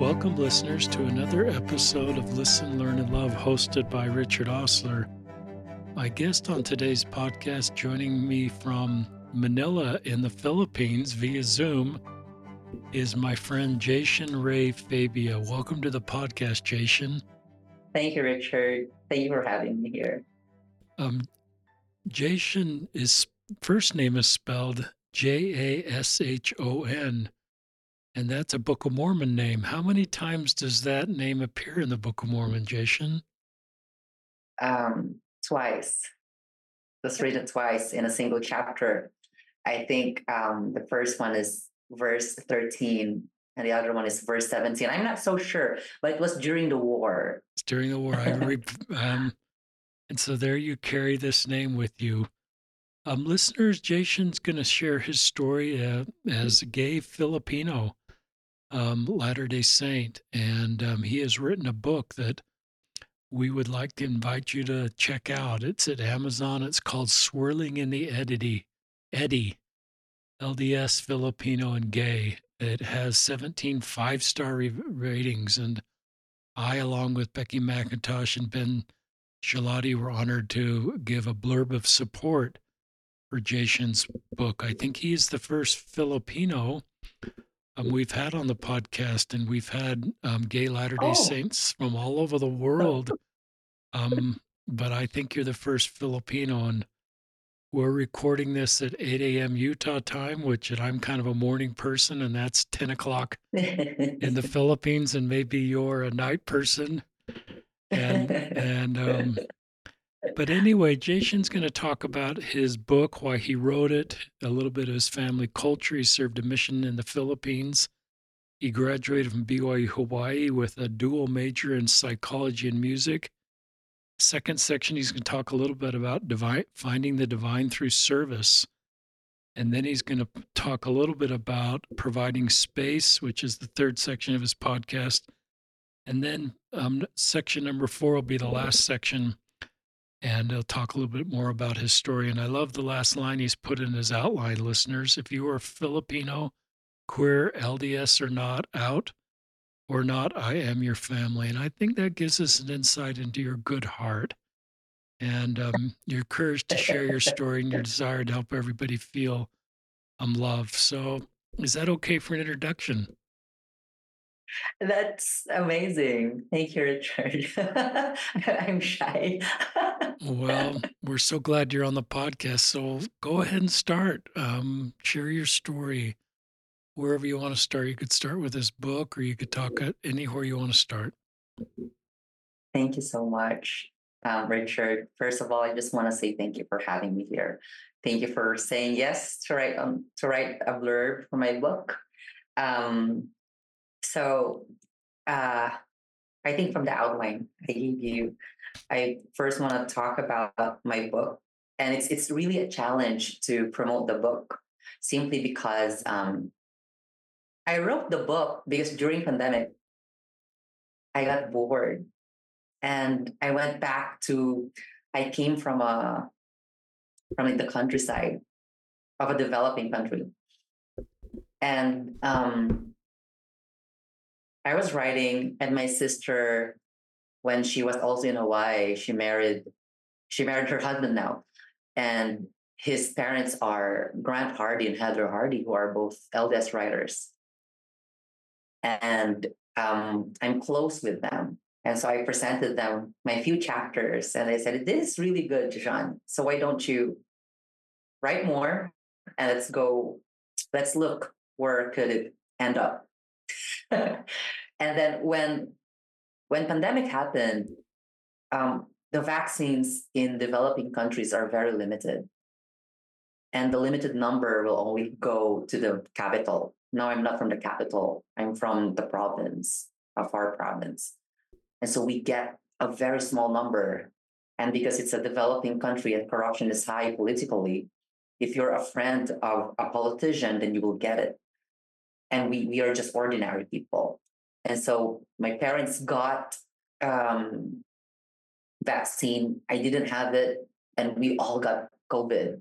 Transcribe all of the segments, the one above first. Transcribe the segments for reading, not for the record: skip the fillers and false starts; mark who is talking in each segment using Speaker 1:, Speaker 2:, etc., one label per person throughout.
Speaker 1: Welcome, listeners, to another episode of Listen, Learn, and Love, hosted by Richard Osler. My guest on today's podcast, joining me from Manila in the Philippines via Zoom, is my friend Jason Ray Fabia. Welcome to the podcast, Jason.
Speaker 2: Thank you, Richard. Thank you for having me here.
Speaker 1: Jason, his first name is spelled Jashon, and that's a Book of Mormon name. How many times does that name appear in the Book of Mormon, Jason?
Speaker 2: Twice. Just written twice in a single chapter. I think the first one is verse 13 and the other one is verse 17. I'm not so sure, but it was during the war.
Speaker 1: It's during the war. And so there you carry this name with you. Listeners, Jason's going to share his story as a gay Filipino Latter-day Saint, and he has written a book that we would like to invite you to check out. It's at Amazon. It's called Swirling in the Eddy, LDS Filipino and Gay. It has 17 five-star ratings, and I, along with Becky McIntosh and Ben Shalati, were honored to give a blurb of support for Jason's book. I think he's the first Filipino we've had on the podcast, and we've had gay Latter-day Saints from all over the world. But I think you're the first Filipino, and we're recording this at 8 a.m. Utah time, which I'm kind of a morning person, and that's 10 o'clock in the Philippines, and maybe you're a night person. But anyway, Jason's going to talk about his book, why he wrote it, a little bit of his family culture. He served a mission in the Philippines. He graduated from BYU Hawaii with a dual major in psychology and music. Second section, he's going to talk a little bit about finding the divine through service. And then he's going to talk a little bit about providing space, which is the third section of his podcast. And then section number 4 will be the last section. And he'll talk a little bit more about his story. And I love the last line he's put in his outline, listeners. If you are Filipino, queer, LDS or not, out or not, I am your family. And I think that gives us an insight into your good heart and your courage to share your story and your desire to help everybody feel loved. So is that okay for an introduction?
Speaker 2: That's amazing. Thank you, Richard. I'm shy.
Speaker 1: Well, we're so glad you're on the podcast. So go ahead and start. Share your story. Wherever you want to start. You could start with this book, or you could talk anywhere you want to start.
Speaker 2: Thank you so much, Richard. First of all, I just want to say thank you for having me here. Thank you for saying yes to write a blurb for my book. I think from the outline I gave you, I first want to talk about my book, and it's really a challenge to promote the book, simply because I wrote the book because during pandemic I got bored, and I went back to. I came from like the countryside of a developing country, and I was writing, and my sister, when she was also in Hawaii, she married her husband now, and his parents are Grant Hardy and Heather Hardy, who are both LDS writers, and I'm close with them. And so I presented them my few chapters, and they said, "This is really good, John. So why don't you write more, and let's look where could it end up." And then when pandemic happened, the vaccines in developing countries are very limited, and the limited number will only go to the capital. Now I'm not from the capital; I'm from the province, a far province, and so we get a very small number. And because it's a developing country and corruption is high politically, if you're a friend of a politician, then you will get it. And we are just ordinary people. And so my parents got vaccine. I didn't have it, and we all got COVID.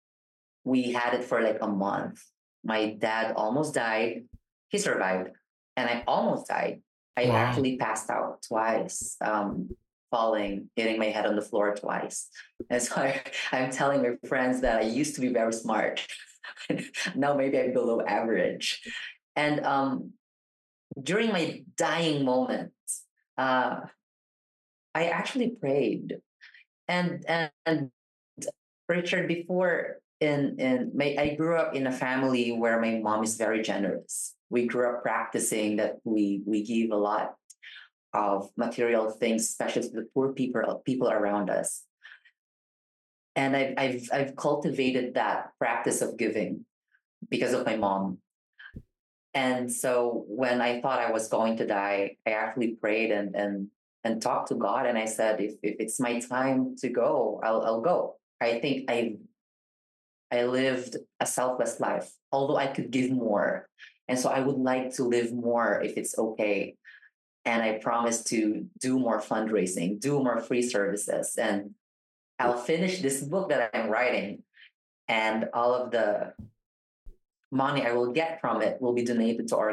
Speaker 2: We had it for like a month. My dad almost died. He survived. and I almost died. I
Speaker 1: Wow.
Speaker 2: actually passed out twice, falling, hitting my head on the floor twice. And so I'm telling my friends that I used to be very smart. Now maybe I'm below average. And during my dying moments, uh, I actually prayed. And Richard, before I grew up in a family where my mom is very generous. We grew up practicing that we give a lot of material things, especially to the poor people around us. And I've cultivated that practice of giving because of my mom. And so when I thought I was going to die, I actually prayed and talked to God, and I said, if it's my time to go, I'll go. I think I lived a selfless life, although I could give more. And so I would like to live more if it's okay. And I promised to do more fundraising, do more free services, and I'll finish this book that I'm writing. And all of the money I will get from it will be donated to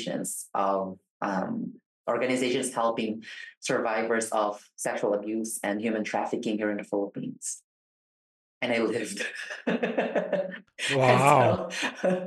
Speaker 2: organizations helping survivors of sexual abuse and human trafficking here in the Philippines. And I lived. And
Speaker 1: Wow.
Speaker 2: so,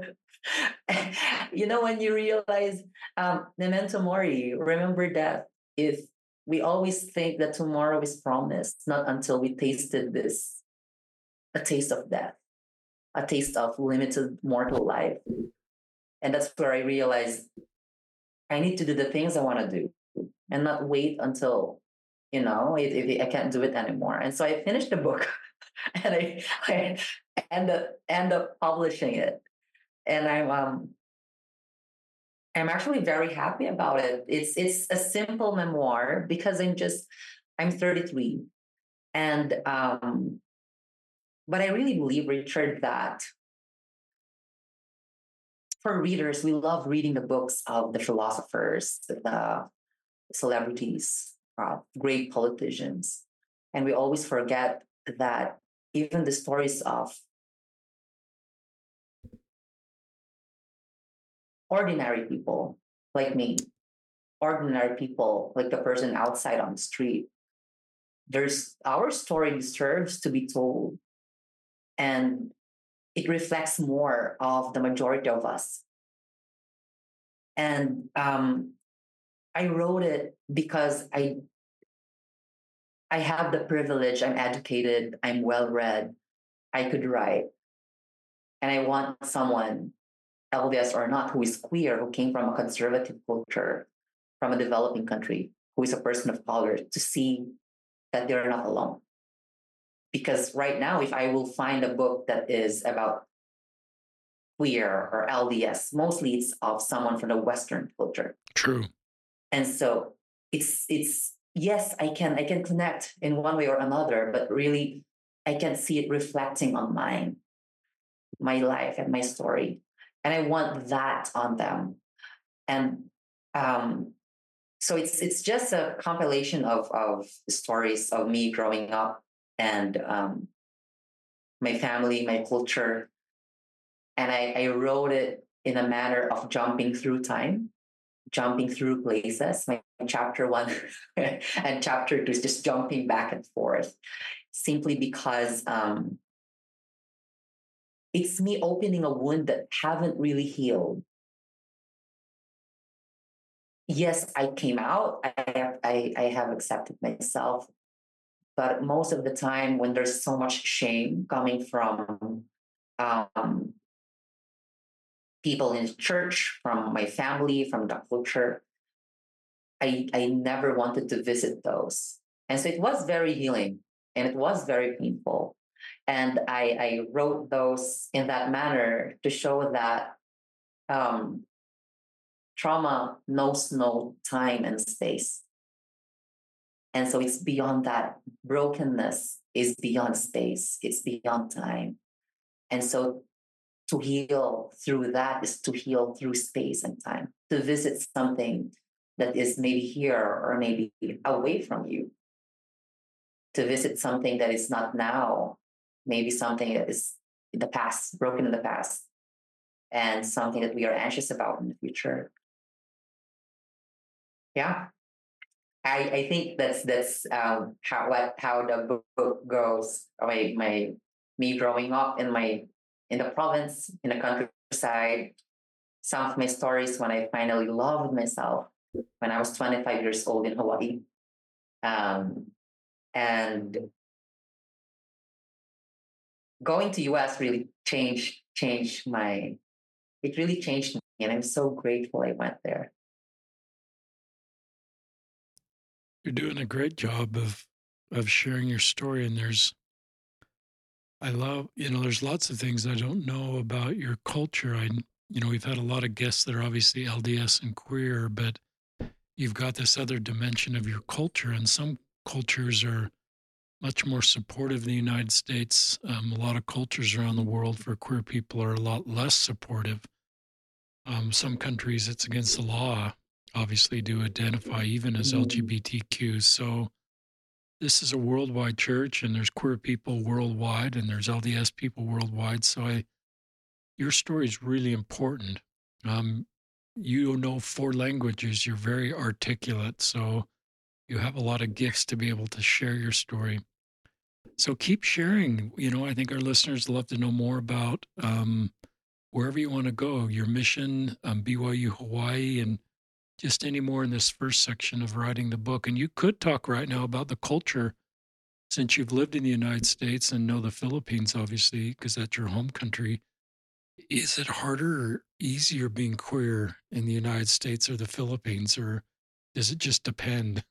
Speaker 2: when you realize, memento mori, remember that if we always think that tomorrow is promised, not until we tasted this, a taste of death, a taste of limited mortal life. And that's where I realized I need to do the things I want to do and not wait until, if I can't do it anymore. And so I finished the book and I end up publishing it. And I'm actually very happy about it. It's a simple memoir because I'm 33. And but I really believe, Richard, that for readers, we love reading the books of the philosophers, the celebrities, great politicians. And we always forget that even the stories of ordinary people like me, ordinary people like the person outside on the street, there's our story deserves to be told. And it reflects more of the majority of us. And I wrote it because I have the privilege, I'm educated, I'm well read, I could write. And I want someone, LDS or not, who is queer, who came from a conservative culture, from a developing country, who is a person of color, to see that they're not alone. Because right now, if I will find a book that is about queer or LDS, mostly it's of someone from the Western culture.
Speaker 1: True.
Speaker 2: And so it's yes, I can connect in one way or another, but really I can see it reflecting on my life and my story. And I want that on them. And um, so it's just a compilation of stories of me growing up and my family, my culture. And I wrote it in a manner of jumping through time, jumping through places. My chapter one and chapter two is just jumping back and forth, simply because it's me opening a wound that haven't really healed. Yes, I came out. I have accepted myself, but most of the time, when there's so much shame coming from um, people in church, from my family, from the culture, I never wanted to visit those. And so it was very healing and it was very painful. And I wrote those in that manner to show that um, trauma knows no time and space. And so it's beyond that. Brokenness is beyond space, it's beyond time. And so to heal through that is to heal through space and time, to visit something that is maybe here or maybe away from you, to visit something that is not now, maybe something that is in the past, broken in the past, and something that we are anxious about in the future. Yeah, I think that's how the book goes. My me growing up in the province, in the countryside. Some of my stories when I finally loved myself when I was 25 years old in Hawaii. Um, and going to US really changed my it really changed me, and I'm so grateful I went there.
Speaker 1: You're doing a great job of sharing your story, and I love, there's lots of things I don't know about your culture. We've had a lot of guests that are obviously LDS and queer, but you've got this other dimension of your culture, and some cultures are much more supportive than the United States. A lot of cultures around the world for queer people are a lot less supportive. Some countries, it's against the law, obviously, to identify even as
Speaker 2: Mm.
Speaker 1: LGBTQ. So this is a worldwide church, and there's queer people worldwide, and there's LDS people worldwide. Your story is really important. Um, you know 4 languages. You're very articulate, so you have a lot of gifts to be able to share your story. So keep sharing. I think our listeners love to know more about wherever you want to go, your mission, BYU Hawaii, and just any more in this first section of writing the book. And you could talk right now about the culture since you've lived in the United States and know the Philippines, obviously, because that's your home country. Is it harder or easier being queer in the United States or the Philippines, or does it just depend?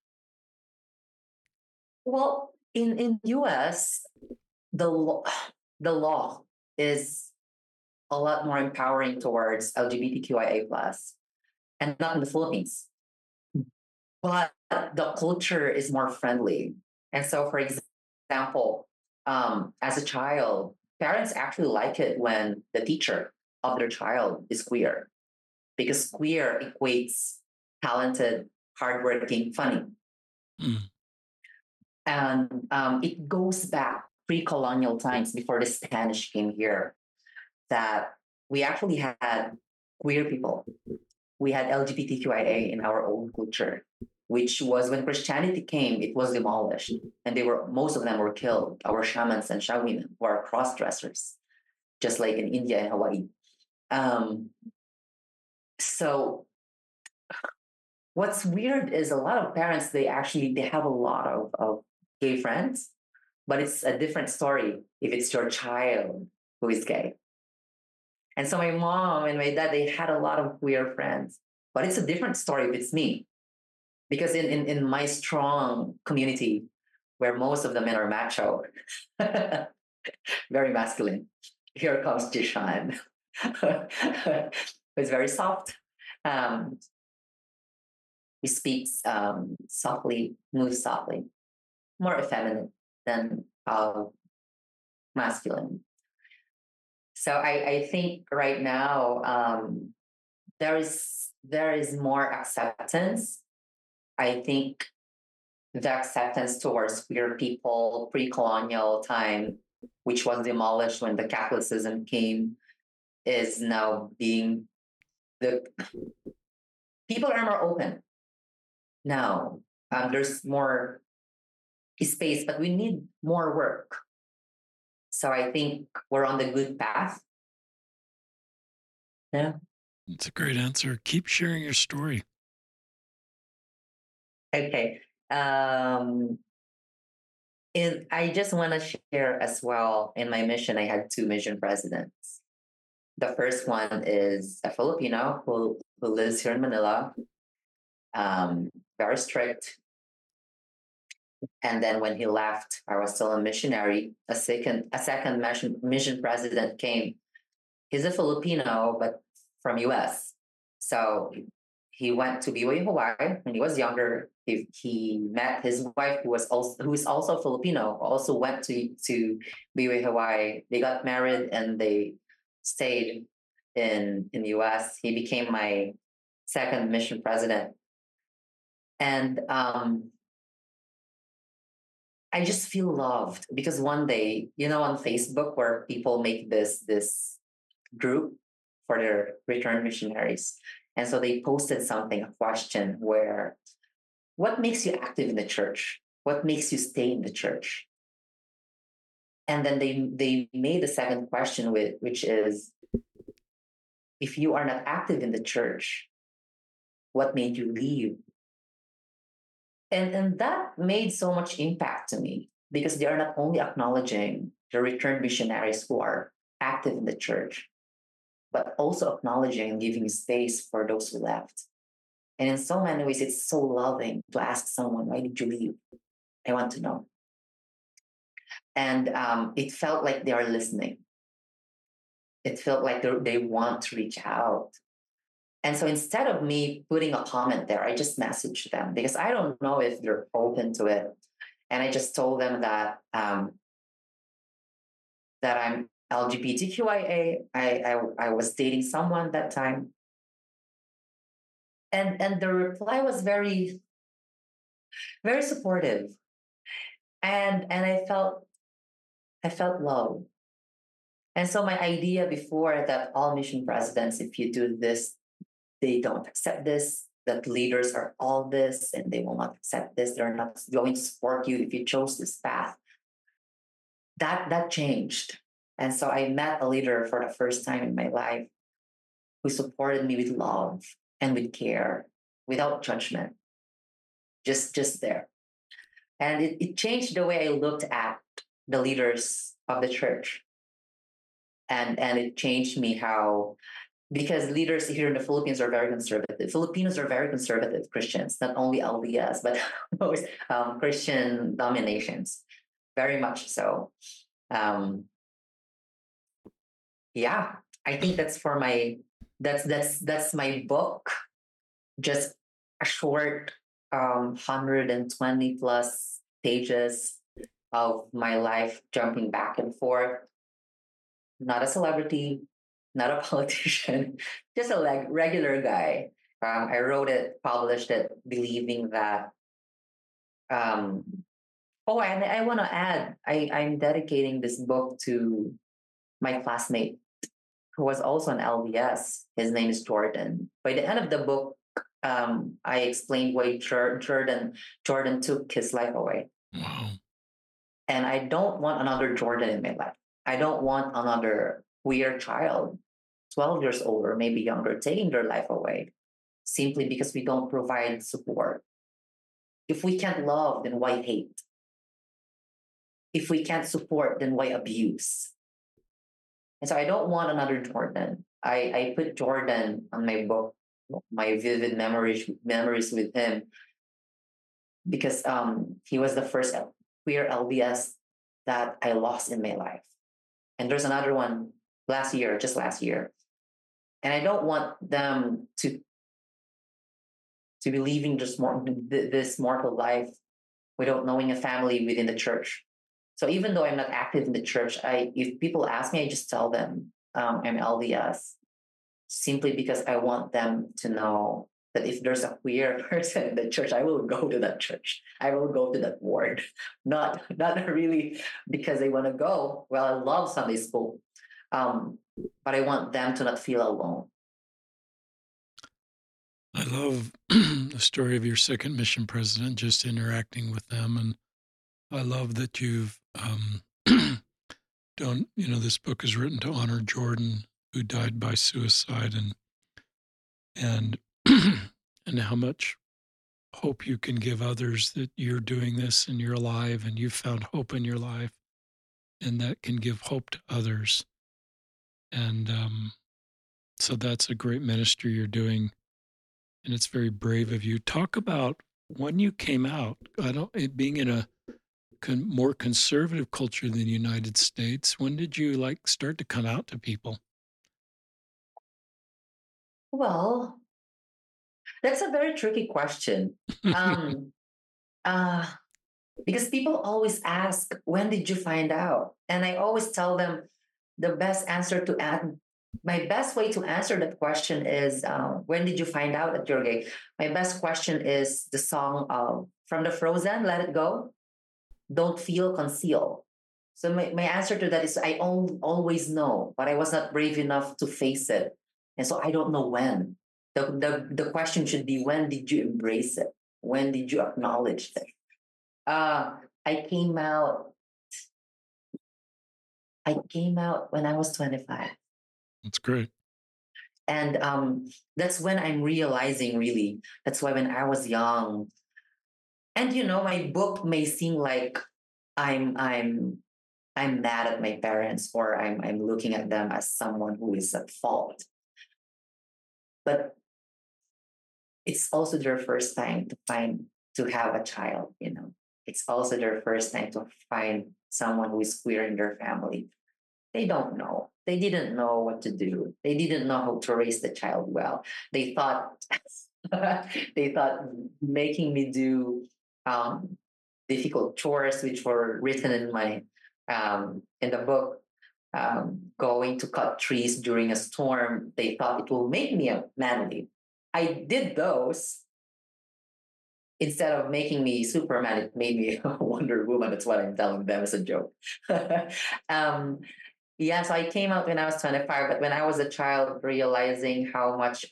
Speaker 2: Well, in US, the law, the law is a lot more empowering towards LGBTQIA plus, and not in the Philippines. But the culture is more friendly. And so, for example, as a child, parents actually like it when the teacher of their child is queer, because queer equates talented, hardworking, funny.
Speaker 1: Mm,
Speaker 2: And it goes back pre-colonial times before the Spanish came here, that we actually had queer people. We had LGBTQIA in our own culture, which was when Christianity came, it was demolished. And most of them were killed. Our shamans and shaman were cross dressers, just like in India and Hawaii. Um, so what's weird is a lot of parents, they have a lot of gay friends, but it's a different story if it's your child who is gay. And so my mom and my dad, they had a lot of queer friends, but it's a different story if it's me. Because in my strong community, where most of the men are macho, very masculine, here comes Jishan. It's very soft. Um, he speaks softly, moves softly, more effeminate than masculine. So I think right now there is more acceptance. I think the acceptance towards queer people pre-colonial time, which was demolished when the Catholicism came, is now being the people are more open now. There's more space, but we need more work. So I think we're on the good path. Yeah.
Speaker 1: it's a great answer. Keep sharing your story.
Speaker 2: Okay. Um, I just want to share as well. In my mission, I had 2 mission presidents. The first one is a Filipino who lives here in Manila, very strict. And then when he left, I was still a missionary. A second mission president came. He's a Filipino, but from US. So he went to BYU Hawaii when he was younger. He met his wife, who is also Filipino, also went to BYU Hawaii. They got married and they stayed in the US. He became my second mission president, and I just feel loved because one day, on Facebook where people make this group for their return missionaries. And so they posted something, a question where, what makes you active in the church? What makes you stay in the church? And then they made a second question which is, if you are not active in the church, what made you leave? And that made so much impact to me because they are not only acknowledging the returned missionaries who are active in the church, but also acknowledging and giving space for those who left. And in so many ways, it's so loving to ask someone, why did you leave? I want to know. And it felt like they are listening. It felt like they want to reach out. And so instead of me putting a comment there, I just messaged them because I don't know if they're open to it. And I just told them that that I'm LGBTQIA. I was dating someone that time. And the reply was very, very supportive. And I felt love. And so my idea before that all mission presidents, if you do this, they don't accept this, that leaders are all this and they will not accept this, they're not going to support you if you chose this path. That changed. And so I met a leader for the first time in my life who supported me with love and with care, without judgment, just there. And it changed the way I looked at the leaders of the church. And it changed me how, because leaders here in the Philippines are very conservative. Filipinos are very conservative Christians, not only LDS, but most Christian dominations, very much so. Yeah, I think that's my book. Just a short 120 plus pages of my life, jumping back and forth. Not a celebrity, not a politician, just a regular guy. I wrote it, published it, believing that. Um, oh, and I want to add, I'm dedicating this book to my classmate who was also an LDS. His name is Jordan. By the end of the book, I explained why Jordan took his life away.
Speaker 1: Wow.
Speaker 2: And I don't want another Jordan in my life. I don't want another queer child, 12 years old or maybe younger, taking their life away simply because we don't provide support. If we can't love, then why hate? If we can't support, then why abuse? And so I don't want another Jordan. I put Jordan on my book, my vivid memories with him, because he was the first queer LDS that I lost in my life. And there's another one just last year. And I don't want them to be leaving this mortal life without knowing a family within the church. So even though I'm not active in the church, if people ask me, I just tell them I'm LDS, simply because I want them to know that if there's a queer person in the church, I will go to that church. I will go to that ward. Not really because they want to go. Well, I love Sunday school, but I want them to not feel alone.
Speaker 1: I love the story of your second mission president, just interacting with them. And I love that you've done, this book is written to honor Jordan, who died by suicide, and and how much hope you can give others that you're doing this and you're alive and you've found hope in your life, and that can give hope to others. And so that's a great ministry you're doing, and it's very brave of you. Talk about when you came out. Being in a more conservative culture than the United States. When did you start to come out to people?
Speaker 2: Well, that's a very tricky question. Um, uh, because people always ask, when did you find out? And I always tell them my best way to answer that question is, when did you find out that you're gay? My best question is the song from the Frozen, Let It Go. Don't feel, conceal. So my answer to that is I always know, but I was not brave enough to face it. And so I don't know when. The question should be, when did you embrace it? When did you acknowledge it? I came out. I came out when I was 25.
Speaker 1: That's great.
Speaker 2: And that's when I'm realizing, really, that's why when I was young, and my book may seem like I'm I'm I'm mad at my parents, or I'm looking at them as someone who is at fault. But it's also their first time to have a child. It's also their first time to find someone who is queer in their family. They don't know. They didn't know what to do. They didn't know how to raise the child well. They thought they thought making me do um, difficult chores, which were written in the book, going to cut trees during a storm. They thought it will make me a manly. I did those. Instead of making me Superman, it made me a Wonder Woman. That's what I'm telling them as a joke. um, yeah, so I came out when I was 25, but when I was a child, realizing how much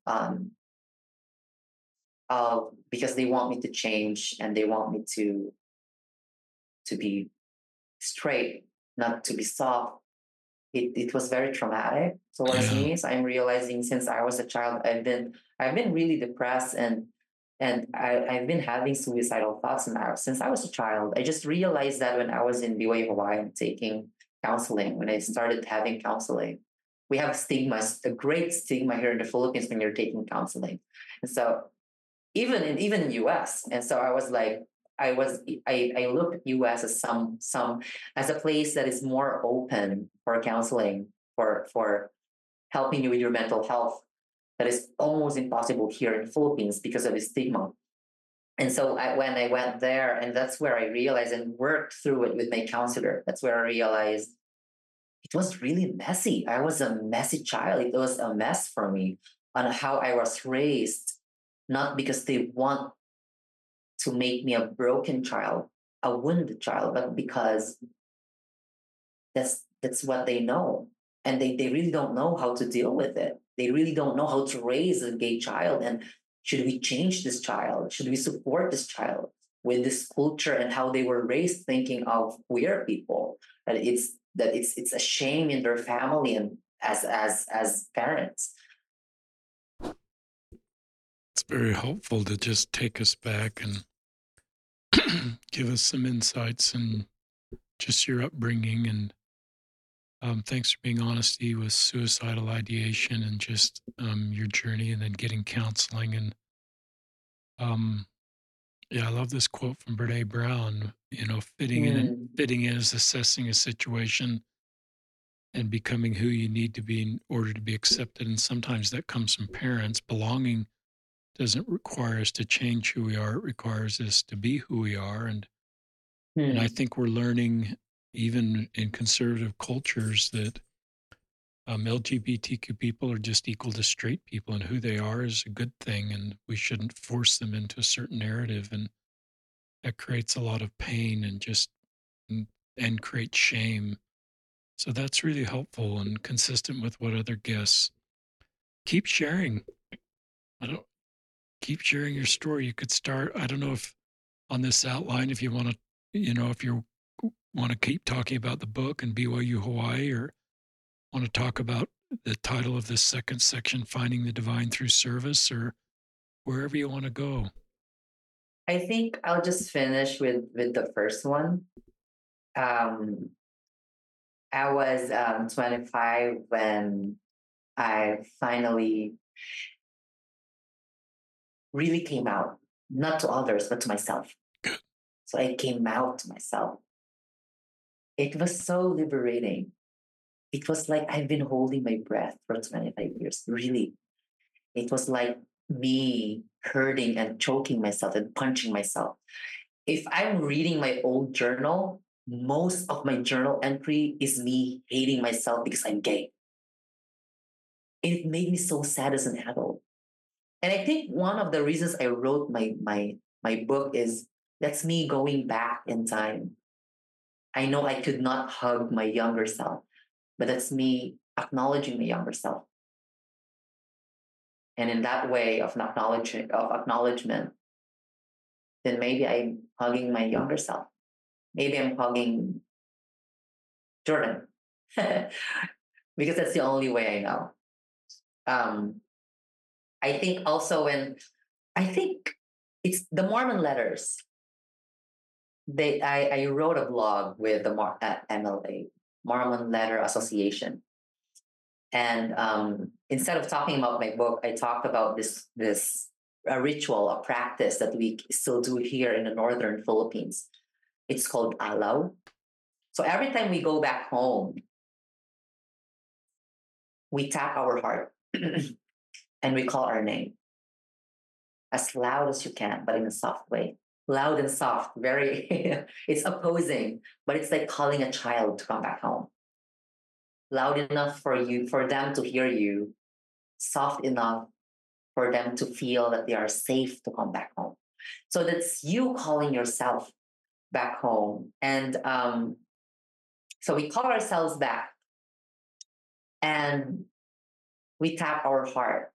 Speaker 2: of because they want me to change, and they want me to be straight, not to be soft. It was very traumatic towards
Speaker 1: Yeah.
Speaker 2: me. So I'm realizing, since I was a child, I've been really depressed, and I've been having suicidal thoughts now since I was a child. I just realized that when I was in BYU Hawaii taking counseling, when I started having counseling. We have stigmas, a great stigma here in the Philippines when you're taking counseling. And so even in US. And so I was like, I look at US as some as a place that is more open for counseling, for helping you with your mental health, that is almost impossible here in the Philippines because of the stigma. And so when I went there, and that's where I realized and worked through it with my counselor, that's where I realized it was really messy. I was a messy child. It was a mess for me on how I was raised, not because they want to make me a broken child, a wounded child, but because that's what they know. And they really don't know how to deal with it. They really don't know how to raise a gay child. And should we change this child? Should we support this child with this culture and how they were raised, thinking of queer people? That it's a shame in their family and as parents.
Speaker 1: It's very helpful to just take us back and give us some insights and just your upbringing. And thanks for being honesty with suicidal ideation and just your journey, and then getting counseling. And um, yeah, I love this quote from Brene Brown.
Speaker 2: Mm,
Speaker 1: Fitting in is assessing a situation and becoming who you need to be in order to be accepted. And sometimes that comes from parents. Belonging doesn't require us to change who we are; it requires us to be who we are. And I
Speaker 2: mm,
Speaker 1: think we're learning, even in conservative cultures, that LGBTQ people are just equal to straight people, and who they are is a good thing, and we shouldn't force them into a certain narrative. And that creates a lot of pain and, and creates shame. So that's really helpful and consistent with what other guests keep sharing. I don't keep sharing your story. You could start. I don't know if on this outline, if you want to, if you want to keep talking about the book and BYU Hawaii, or want to talk about the title of this second section, Finding the Divine Through Service, or wherever you want to go.
Speaker 2: I think I'll just finish with the first one. Um, I was 25 when I finally really came out, not to others, but to myself. So I came out to myself. It was so liberating. It was like I've been holding my breath for 25 years, really. It was like me hurting and choking myself and punching myself. If I'm reading my old journal, most of my journal entry is me hating myself because I'm gay. It made me so sad as an adult. And I think one of the reasons I wrote my book is that's me going back in time. I know I could not hug my younger self, but that's me acknowledging my younger self And in that way of acknowledgement, then maybe I'm hugging my younger self. Maybe I'm hugging Jordan. Because that's the only way I know. Um, I think also I think it's the Mormon letters. I wrote a blog with the MLA, Mormon Letter Association. And instead of talking about my book, I talked about this a ritual, a practice that we still do here in the northern Philippines. It's called alaw. So every time we go back home, we tap our heart and we call our name as loud as you can, but in a soft way. Loud and soft, very, it's opposing, but it's like calling a child to come back home. Loud enough for them to hear you, soft enough for them to feel that they are safe to come back home. So that's you calling yourself back home. And so we call ourselves back and we tap our heart.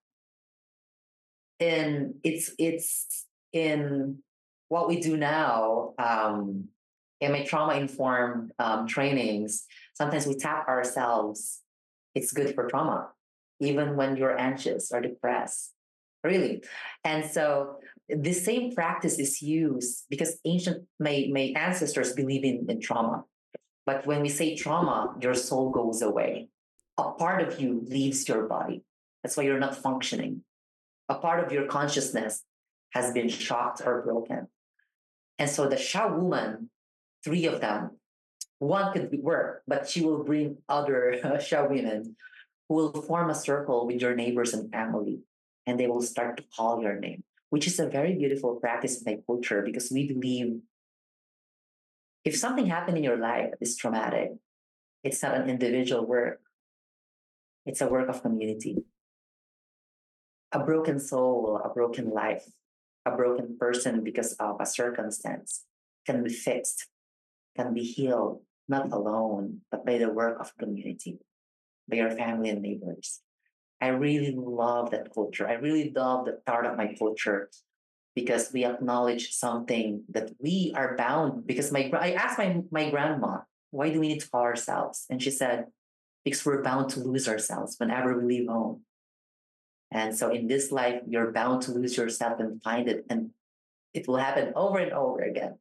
Speaker 2: And it's in what we do now, in my trauma informed trainings. Sometimes we tap ourselves. It's good for trauma, even when you're anxious or depressed, really. And so the same practice is used because my ancestors believe in trauma. But when we say trauma, your soul goes away. A part of you leaves your body. That's why you're not functioning. A part of your consciousness has been shocked or broken. And so the Sha woman, three of them, one could work, but she will bring other Sha women who will form a circle with your neighbors and family, and they will start to call your name, which is a very beautiful practice in my culture because we believe if something happened in your life that is traumatic, it's not an individual work, it's a work of community. A broken soul, a broken life, a broken person because of a circumstance can be fixed, can be healed, not alone, but by the work of community, by your family and neighbors. I really love that culture. I really love that part of my culture because we acknowledge something that we are bound. Because I asked my grandma, why do we need to call ourselves? And she said, because we're bound to lose ourselves whenever we leave home. And so in this life, you're bound to lose yourself and find it. And it will happen over and over again.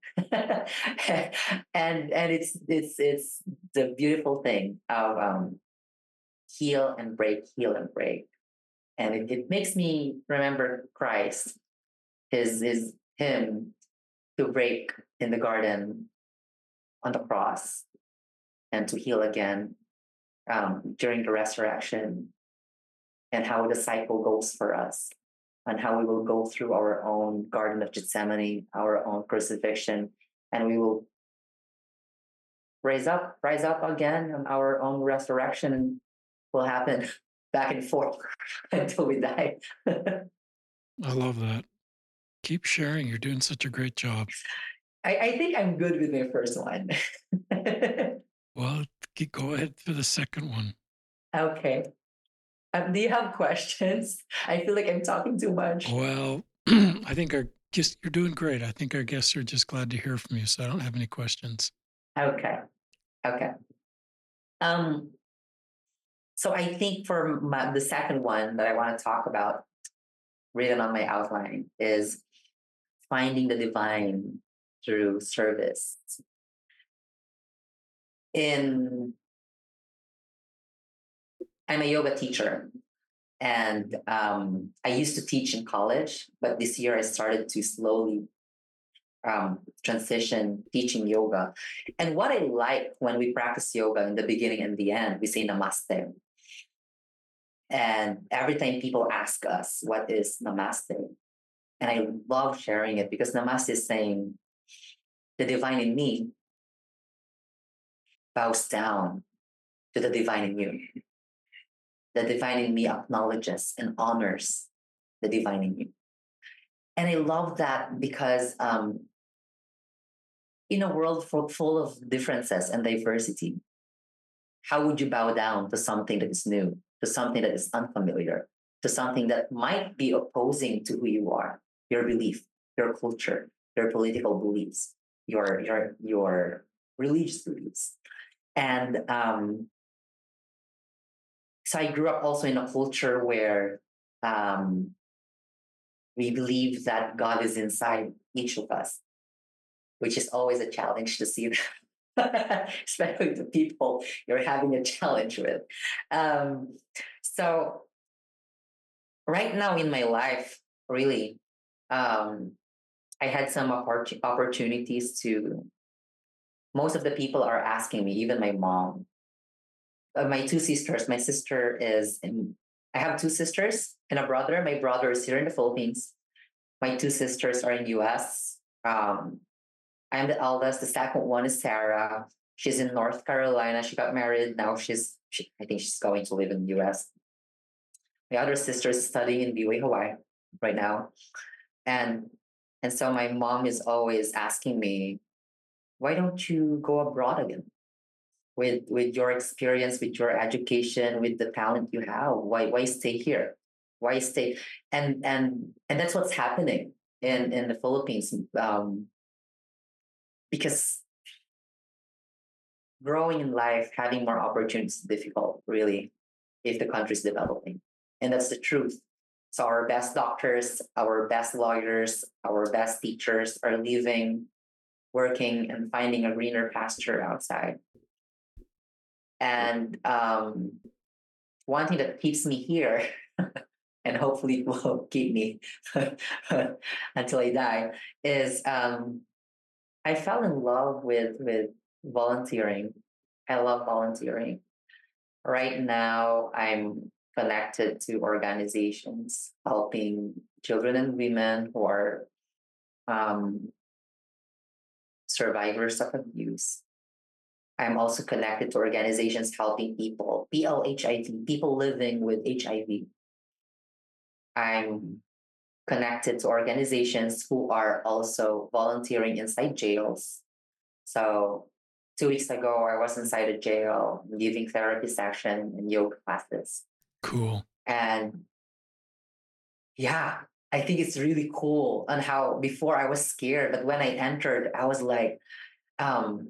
Speaker 2: and it's the beautiful thing of heal and break, heal and break. And it makes me remember Christ, his him to break in the garden on the cross and to heal again during the resurrection, and how the cycle goes for us, and how we will go through our own Garden of Gethsemane, our own crucifixion, and we will rise up again, and our own resurrection will happen back and forth until we die.
Speaker 1: I love that. Keep sharing. You're doing such a great job.
Speaker 2: I think I'm good with my first one.
Speaker 1: Well, go ahead for the second one.
Speaker 2: Okay. Do you have questions? I feel like I'm talking too much.
Speaker 1: Well, I think you're doing great. I think our guests are just glad to hear from you. So I don't have any questions.
Speaker 2: Okay. Okay. Um, so I think for the second one that I want to talk about, written on my outline, is finding the divine through service. I'm a yoga teacher, and I used to teach in college, but this year I started to slowly transition teaching yoga. And what I like when we practice yoga in the beginning and the end, we say namaste. And every time people ask us, what is namaste? And I love sharing it because namaste is saying, the divine in me bows down to the divine in you. The divine in me acknowledges and honors the divine in you. And I love that because in a world full of differences and diversity, how would you bow down to something that is new, to something that is unfamiliar, to something that might be opposing to who you are, your belief, your culture, your political beliefs, your religious beliefs. And so I grew up also in a culture where um, we believe that God is inside each of us, which is always a challenge to see, especially the people you're having a challenge with. Um, so right now in my life, really, um, I had some opportunities to. Most of the people are asking me, even my mom, my two sisters. My sister is in. I have two sisters and a brother. My brother is here in the Philippines. My two sisters are in US. I'm the eldest. The second one is Sarah. She's in North Carolina. She got married. Now I think she's going to live in the US. My other sister is studying in BYU, Hawaii right now. And and so my mom is always asking me, why don't you go abroad again? With your experience, with your education, with the talent you have, why stay here? Why stay? And that's what's happening in the Philippines. Because growing in life, having more opportunities is difficult, really, if the country is developing. And that's the truth. So our best doctors, our best lawyers, our best teachers are leaving, working, and finding a greener pasture outside. And one thing that keeps me here, and hopefully it will keep me until I die, is I fell in love with volunteering. I love volunteering. Right now, I'm connected to organizations helping children and women who are um, survivors of abuse. I'm also connected to organizations helping people, PLHIV, people living with HIV. I'm connected to organizations who are also volunteering inside jails. So 2 weeks ago, I was inside a jail giving therapy session and yoga classes.
Speaker 1: Cool.
Speaker 2: And yeah, I think it's really cool on how before I was scared, but when I entered, I was like, um,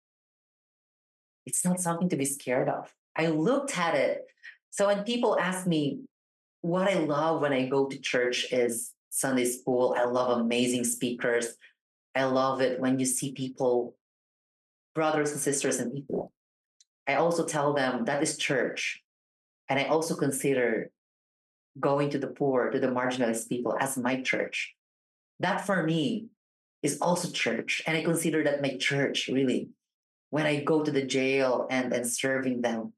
Speaker 2: it's not something to be scared of. I looked at it. So when people ask me, what I love when I go to church is Sunday school. I love amazing speakers. I love it when you see people, brothers and sisters and people. I also tell them that is church. And I also consider going to the poor, to the marginalized people as my church. That for me is also church. And I consider that my church, really. When I go to the jail and serving them,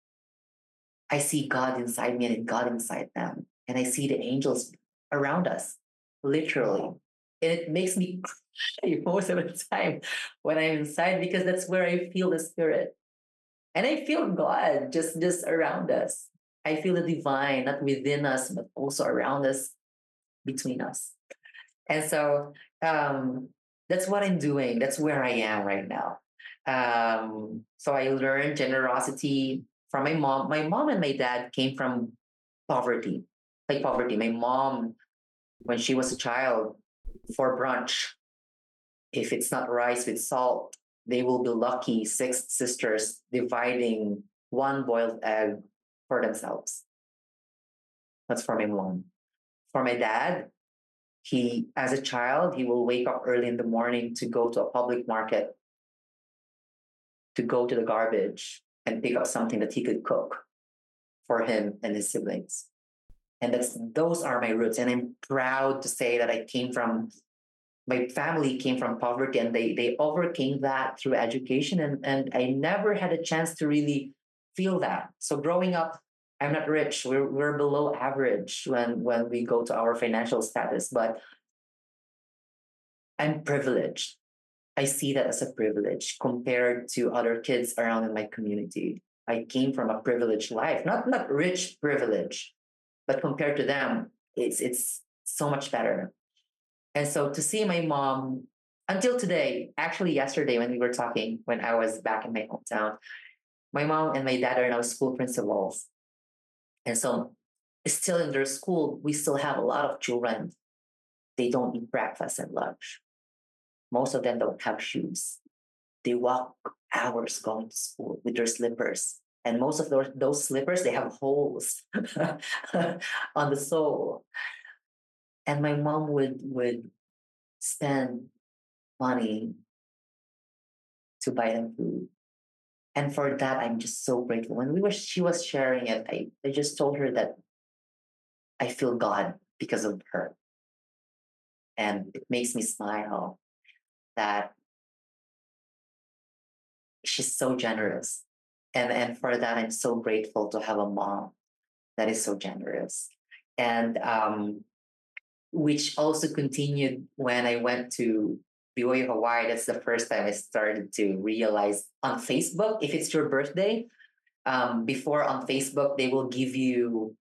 Speaker 2: I see God inside me and God inside them. And I see the angels around us, literally. And it makes me cry most of the time when I'm inside because that's where I feel the spirit. And I feel God just around us. I feel the divine, not within us, but also around us, between us. And so that's what I'm doing. That's where I am right now. So I learned generosity from my mom. My mom and my dad came from poverty, like poverty. My mom, when she was a child, for brunch, if it's not rice with salt, they will be lucky six sisters dividing one boiled egg for themselves. That's for my mom. For my dad, he, as a child, he will wake up early in the morning to go to a public market, to go to the garbage and pick up something that he could cook for him and his siblings. And those are my roots. And I'm proud to say that my family came from poverty and they overcame that through education. And I never had a chance to really feel that. So growing up, I'm not rich. We're below average when we go to our financial status, but I'm privileged. I see that as a privilege compared to other kids around in my community. I came from a privileged life, not rich privilege, but compared to them, it's so much better. And so to see my mom until today, actually yesterday when we were talking, when I was back in my hometown, my mom and my dad are now school principals. And so still in their school, we still have a lot of children. They don't eat breakfast and lunch. Most of them don't have shoes. They walk hours going to school with their slippers. And most of those slippers, they have holes on the sole. And my mom would spend money to buy them food. And for that, I'm just so grateful. When she was sharing it, I just told her that I feel God because of her. And it makes me smile that she's so generous. And for that, I'm so grateful to have a mom that is so generous. And which also continued when I went to BYU Hawaii. That's the first time I started to realize on Facebook, if it's your birthday, before on Facebook, they will give you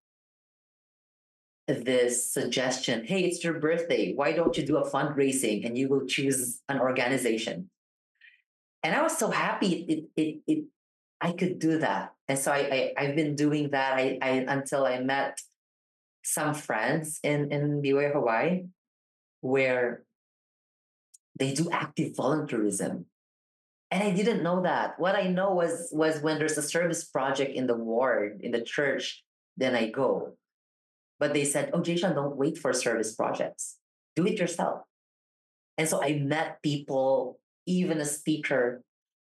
Speaker 2: this suggestion: hey, it's your birthday. Why don't you do a fundraising? And you will choose an organization. And I was so happy I could do that. And so I've been doing that until I met some friends in BYU Hawaii, where they do active volunteerism. And I didn't know that. What I know was when there's a service project in the ward, in the church, then I go. But they said, oh, Jason, don't wait for service projects. Do it yourself. And so I met people, even a speaker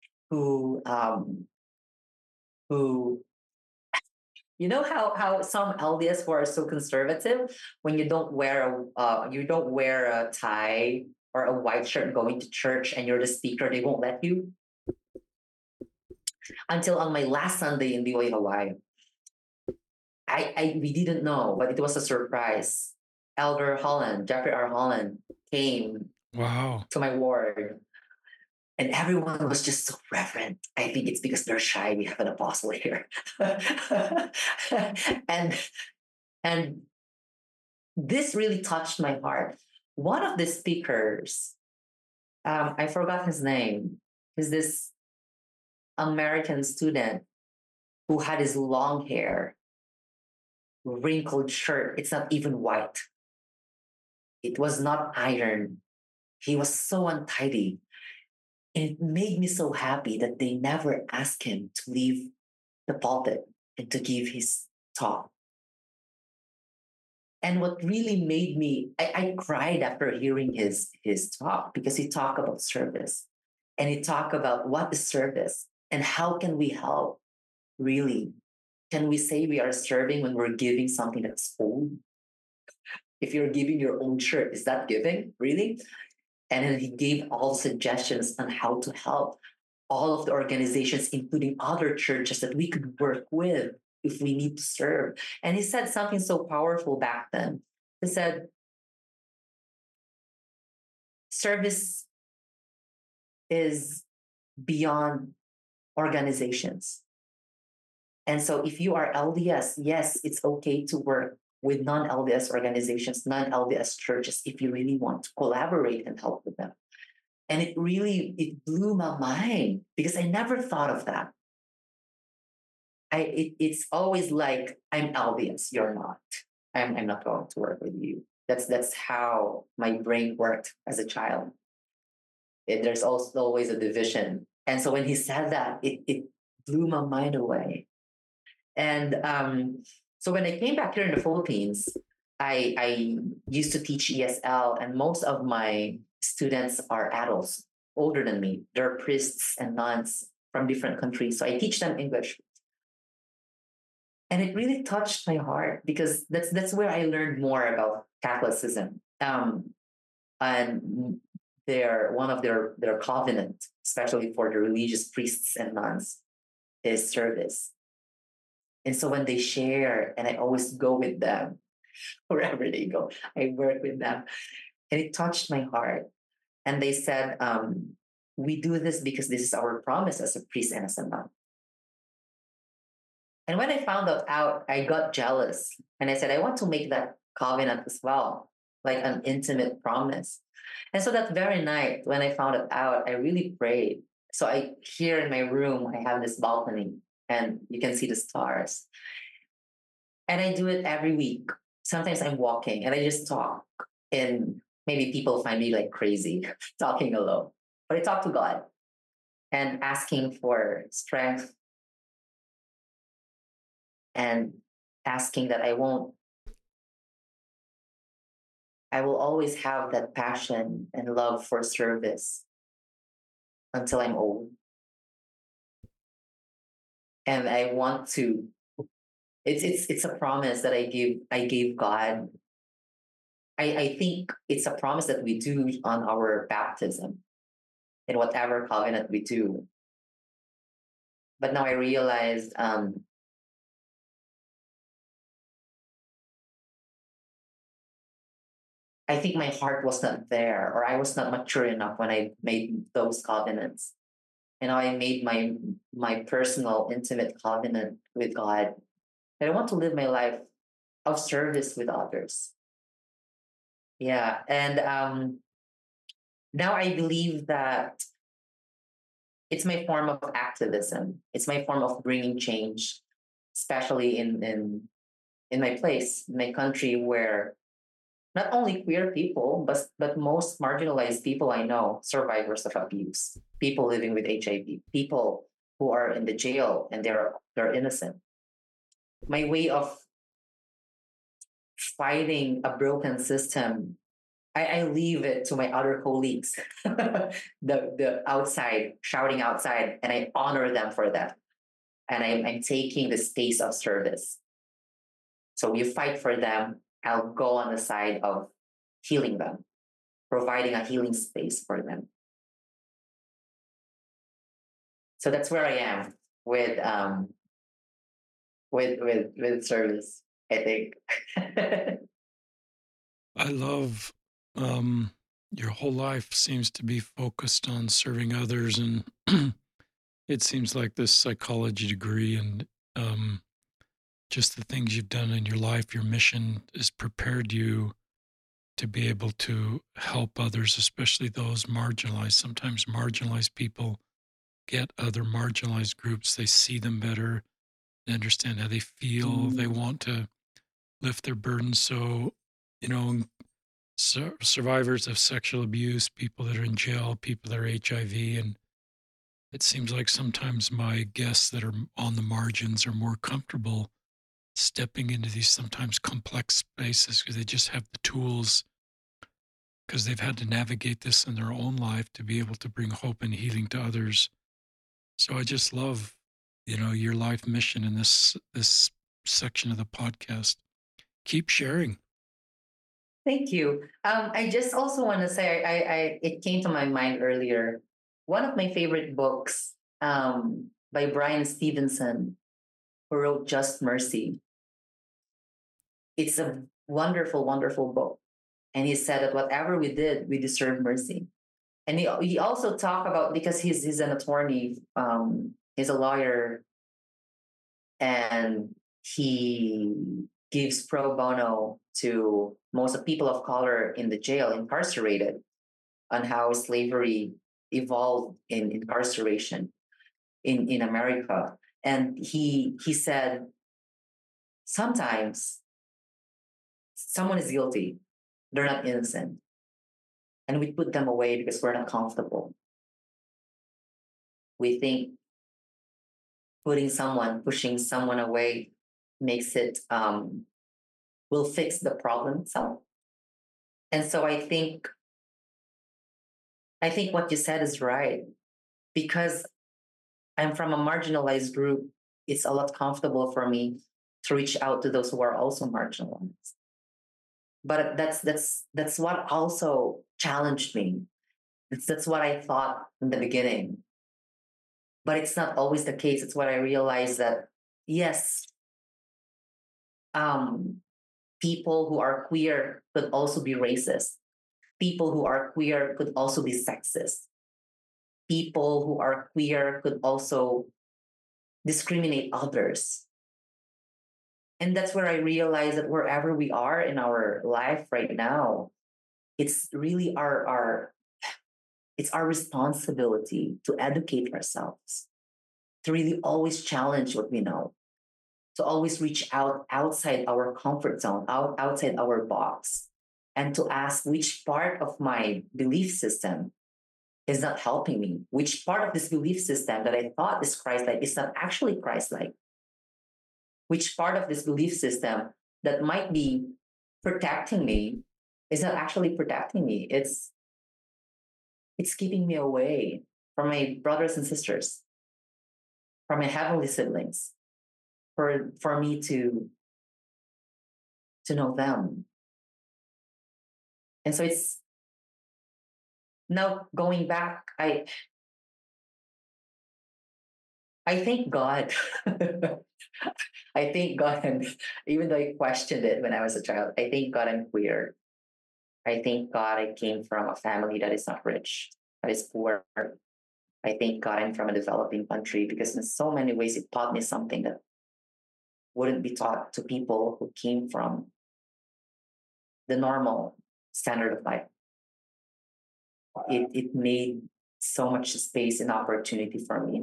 Speaker 2: who you know how some LDS who are so conservative, when you don't wear a tie or a white shirt going to church and you're the speaker, they won't let you. Until on my last Sunday in BYU Hawaii, we didn't know, but it was a surprise. Elder Holland, Jeffrey R. Holland, came
Speaker 1: Wow.
Speaker 2: to my ward, and everyone was just so reverent. I think it's because they're shy. We have an apostle here. and and this really touched my heart. One of the speakers, I forgot his name, is this American student who had his long hair, wrinkled shirt. It's not even white. It was not ironed. He was so untidy. And it made me so happy that they never asked him to leave the pulpit and to give his talk. And what really made me, I cried after hearing his talk, because he talked about service, and he talked about what is service and how can we help. Really, can we say we are serving when we're giving something that's old? If you're giving your own shirt, is that giving? Really? And then he gave all suggestions on how to help all of the organizations, including other churches that we could work with if we need to serve. And he said something so powerful back then. He said, service is beyond organizations. And so if you are LDS, yes, it's okay to work with non-LDS organizations, non-LDS churches, if you really want to collaborate and help with them. And it blew my mind, because I never thought of that. It's always like, I'm LDS, you're not. I'm not going to work with you. That's how my brain worked as a child. There's also always a division. And so when he said that, it blew my mind away. And so when I came back here in the Philippines, I used to teach ESL, and most of my students are adults older than me. They're priests and nuns from different countries. So I teach them English. And it really touched my heart, because that's where I learned more about Catholicism. And one of their covenant, especially for the religious priests and nuns, is service. And so when they share, and I always go with them, wherever they go, I work with them. And it touched my heart. And they said, we do this because this is our promise as a priest and as a nun. And when I found out, I got jealous. And I said, I want to make that covenant as well, like an intimate promise. And so that very night, when I found it out, I really prayed. So here in my room, I have this balcony, and you can see the stars. And I do it every week. Sometimes I'm walking and I just talk, and maybe people find me like crazy talking alone. But I talk to God and asking for strength and asking that I will always have that passion and love for service until I'm old. And I want to, it's a promise that I gave God. I think it's a promise that we do on our baptism in whatever covenant we do. But now I realized I think my heart was not there, or I was not mature enough when I made those covenants. And I made my personal, intimate covenant with God that I want to live my life of service with others. Yeah, and now I believe that it's my form of activism. It's my form of bringing change, especially in my place, in my country, where not only queer people, but most marginalized people I know, survivors of abuse, people living with HIV, people who are in the jail and they're innocent. My way of fighting a broken system, I leave it to my other colleagues, the outside, shouting outside, and I honor them for that. And I'm taking the space of service. So you fight for them, I'll go on the side of healing them, providing a healing space for them. So that's where I am with service, I think.
Speaker 1: I love your whole life seems to be focused on serving others, and it seems like this psychology degree and just the things you've done in your life, your mission has prepared you to be able to help others, especially those marginalized. Sometimes marginalized people get other marginalized groups, they see them better, they understand how they feel, they
Speaker 2: Mm.
Speaker 1: want to lift their burdens. So, you know, survivors of sexual abuse, people that are in jail, people that are HIV, and it seems like sometimes my guests that are on the margins are more comfortable stepping into these sometimes complex spaces because they just have the tools because they've had to navigate this in their own life to be able to bring hope and healing to others. So I just love, your life mission in this section of the podcast. Keep sharing.
Speaker 2: Thank you. I just also want to say, it came to my mind earlier. One of my favorite books, by Brian Stevenson, who wrote Just Mercy. It's a wonderful, wonderful book. And he said that whatever we did, we deserve mercy. And he also talked about, because he's an attorney, he's a lawyer, and he gives pro bono to most of people of color in the jail, incarcerated, on how slavery evolved in incarceration in America. And he said sometimes someone is guilty, they're not innocent, and we put them away because we're not comfortable. We think pushing someone away makes it will fix the problem itself. And so I think what you said is right, because I'm from a marginalized group. It's a lot comfortable for me to reach out to those who are also marginalized. But that's what also challenged me. That's what I thought in the beginning. But it's not always the case. It's what I realized, that yes, um, people who are queer could also be racist. People who are queer could also be sexist. People who are queer could also discriminate others. And that's where I realized that wherever we are in our life right now, it's really it's our responsibility to educate ourselves, to really always challenge what we know. to always reach out outside our comfort zone, outside our box, and to ask which part of my belief system is not helping me, which part of this belief system that I thought is Christ like is not actually Christ like, which part of this belief system that might be protecting me is not actually protecting me. It's keeping me away from my brothers and sisters, from my heavenly siblings, for me to know them. And so it's now going back, I thank God. I thank God, and even though I questioned it when I was a child, I thank God I'm queer. I thank God I came from a family that is not rich, that is poor. I thank God I'm from a developing country because in so many ways it taught me something that wouldn't be taught to people who came from the normal standard of life. It made so much space and opportunity for me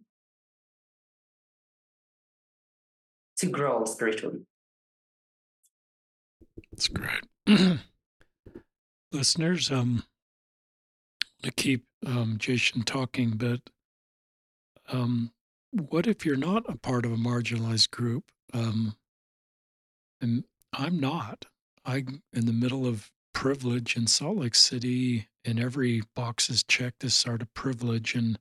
Speaker 2: to grow spiritually.
Speaker 1: That's great. Listeners, to keep Jason talking, but what if you're not a part of a marginalized group? And I'm not. I'm in the middle of privilege in Salt Lake City, and every box is checked as sort of privilege. And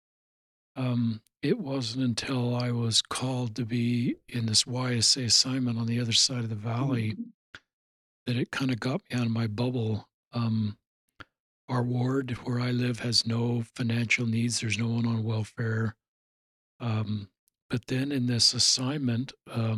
Speaker 1: it wasn't until I was called to be in this YSA assignment on the other side of the valley that it kind of got me out of my bubble. Our ward where I live has no financial needs. There's no one on welfare. But then in this assignment,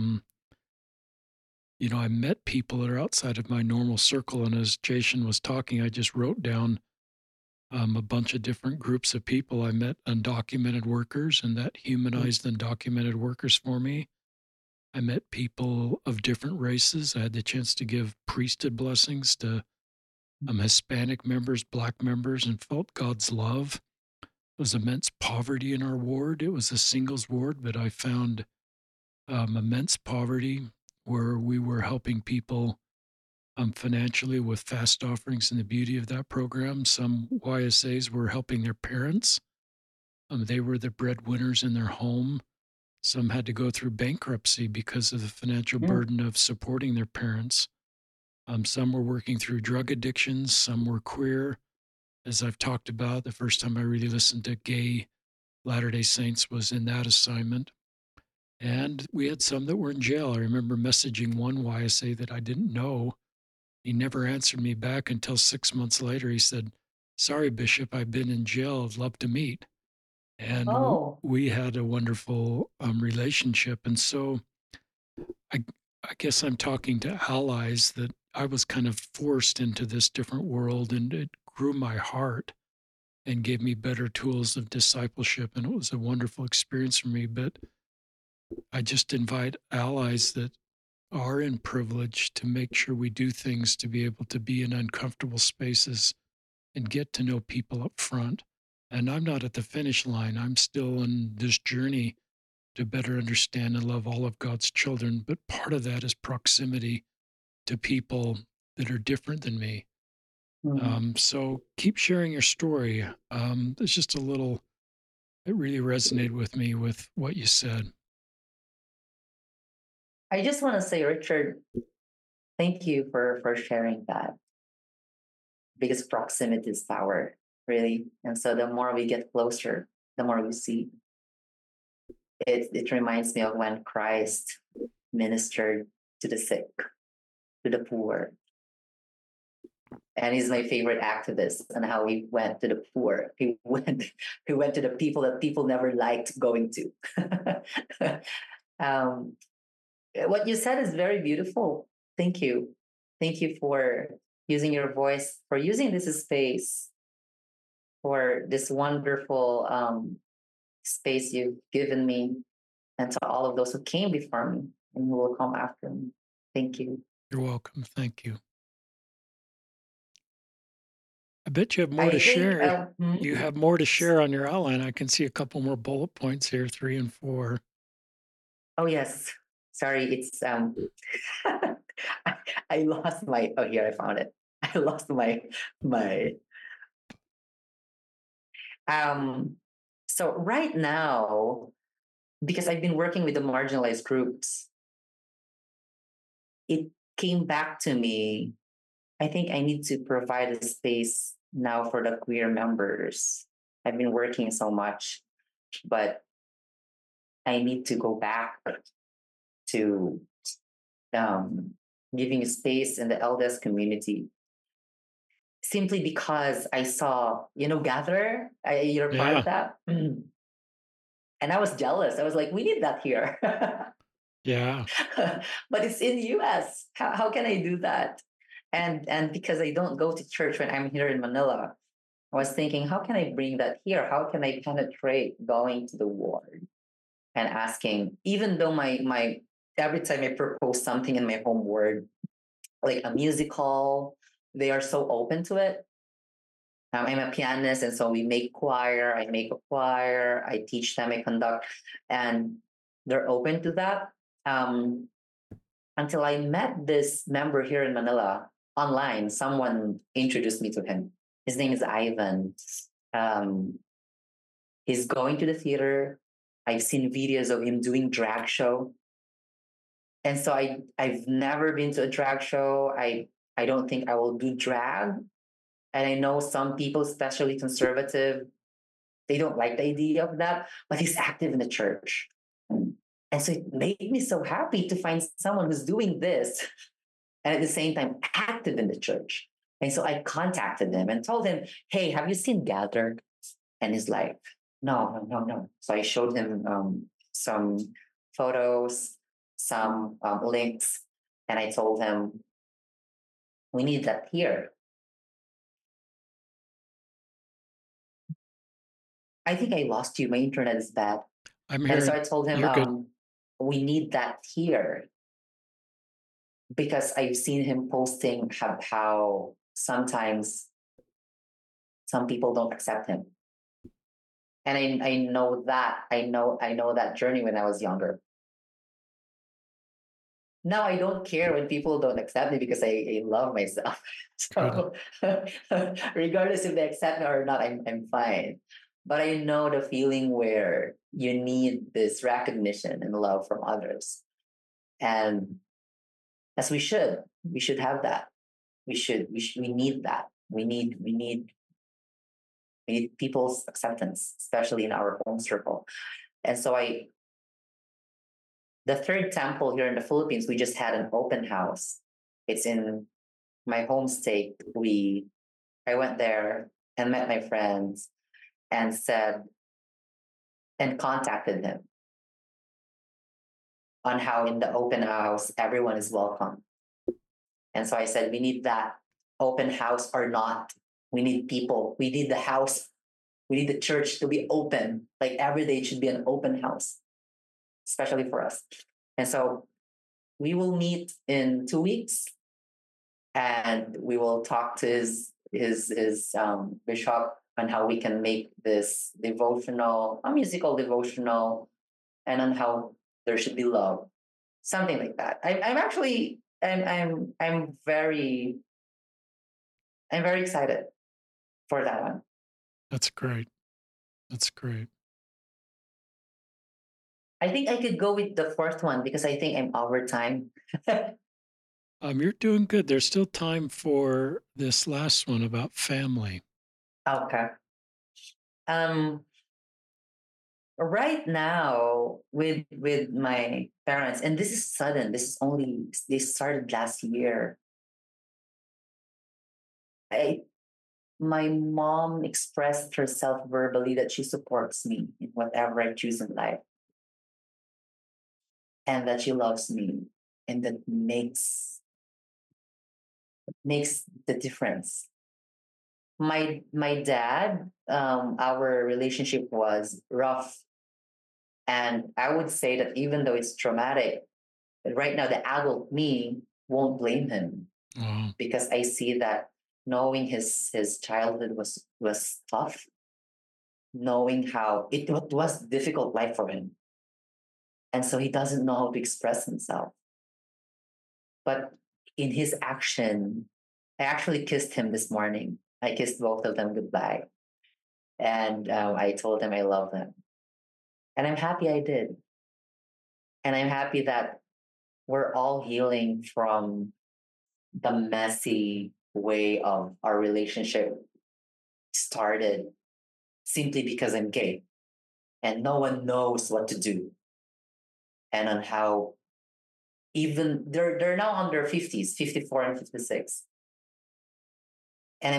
Speaker 1: I met people that are outside of my normal circle. And as Jason was talking, I just wrote down a bunch of different groups of people. I met undocumented workers, and that humanized undocumented workers for me. I met people of different races. I had the chance to give priesthood blessings to Hispanic members, Black members, and felt God's love. There was immense poverty in our ward. It was a singles ward, but I found immense poverty where we were helping people financially with fast offerings, and the beauty of that program. Some YSAs were helping their parents. They were the breadwinners in their home. Some had to go through bankruptcy because of the financial burden of supporting their parents. Some were working through drug addictions. Some were queer. As I've talked about, the first time I really listened to gay Latter-day Saints was in that assignment. And we had some that were in jail. I remember messaging one YSA that I didn't know. He never answered me back until 6 months later. He said, "Sorry, Bishop, I've been in jail. I'd love to meet." And we had a wonderful relationship. And so I guess I'm talking to allies that I was kind of forced into this different world, and it grew my heart and gave me better tools of discipleship. And it was a wonderful experience for me. But I just invite allies that are in privilege to make sure we do things to be able to be in uncomfortable spaces and get to know people up front. And I'm not at the finish line. I'm still on this journey to better understand and love all of God's children. But part of that is proximity to people that are different than me. So keep sharing your story. There's just a little, it really resonated with me with what you said.
Speaker 2: I just want to say, Richard, thank you for sharing that. Because proximity is power, really. And so the more we get closer, the more we see. It reminds me of when Christ ministered to the sick, to the poor. And he's my favorite activist, and how he went to the poor. He went to the people that people never liked going to. What you said is very beautiful. Thank you. Thank you for using your voice, for using this space, for this wonderful space you've given me, and to all of those who came before me and who will come after me. Thank you.
Speaker 1: You're welcome. Thank you. I bet you have more to share. You have more to share on your outline. I can see a couple more bullet points here, 3 and 4.
Speaker 2: Oh, yes. Sorry, it's I lost my, oh, here I found it. I lost my um so right now, because I've been working with the marginalized groups, it came back to me. I think I need to provide a space now for the queer members. I've been working so much, but I need to go back to um, giving space in the LDS community, simply because I saw, Gather. You're part of
Speaker 1: Yeah.
Speaker 2: that. And I was jealous. I was like, we need that here.
Speaker 1: Yeah.
Speaker 2: But it's in the US. How can I do that? And because I don't go to church when I'm here in Manila, I was thinking, how can I bring that here? How can I penetrate going to the ward and asking, even though my every time I propose something in my home ward, like a musical, they are so open to it. I'm a pianist, and so we make choir. I make a choir. I teach them. I conduct, and they're open to that. Um, until I met this member here in Manila online. Someone introduced me to him. His name is Ivan. Um, he's going to the theater. I've seen videos of him doing drag show. And so I've never been to a drag show. I don't think I will do drag. And I know some people, especially conservative, they don't like the idea of that, but he's active in the church. And so it made me so happy to find someone who's doing this and at the same time active in the church. And so I contacted him and told him, hey, have you seen Gather? And he's like, no, no, no, no. So I showed him some photos, some links, and I told him, we need that here. I think I lost you. My internet is bad.
Speaker 1: I'm
Speaker 2: And so
Speaker 1: hearing
Speaker 2: I told him,
Speaker 1: you're good.
Speaker 2: we need that here, because I've seen him posting how sometimes some people don't accept him. And I know that. I know that journey when I was younger. Now I don't care when people don't accept me because I love myself.
Speaker 1: Good.
Speaker 2: So regardless if they accept me or not, I'm fine. But I know the feeling where you need this recognition and love from others. And as we should have that. We need that. We need people's acceptance, especially in our home circle. And so the third temple here in the Philippines, we just had an open house. It's in my home state. I went there and met my friends and said and contacted them on how in the open house everyone is welcome. And so I said, we need that open house or not. We need people. We need the house. We need the church to be open. Like every day it should be an open house, especially for us. And so we will meet in 2 weeks, and we will talk to his bishop on how we can make this devotional, a musical devotional, and on how there should be love, something like that. I'm actually I'm very excited for that one.
Speaker 1: That's great. That's great.
Speaker 2: I think I could go with the fourth one because I think I'm over time.
Speaker 1: You're doing good. There's still time for this last one about family.
Speaker 2: Okay. Um, right now with my parents, and this is sudden. This started last year. I My mom expressed herself verbally that she supports me in whatever I choose in life, and that she loves me, and that makes the difference. My dad, our relationship was rough, and I would say that even though it's traumatic, right now the adult me won't blame him,
Speaker 1: Oh,
Speaker 2: because I see that knowing his childhood was tough, knowing how it was difficult life for him, And so he doesn't know how to express himself. But in his action, I actually kissed him this morning. I kissed both of them goodbye. And I told them I love them. And I'm happy I did. And I'm happy that we're all healing from the messy way of our relationship started simply because I'm gay. And no one knows what to do and on how even they're now on their 50s, 54 and 56. And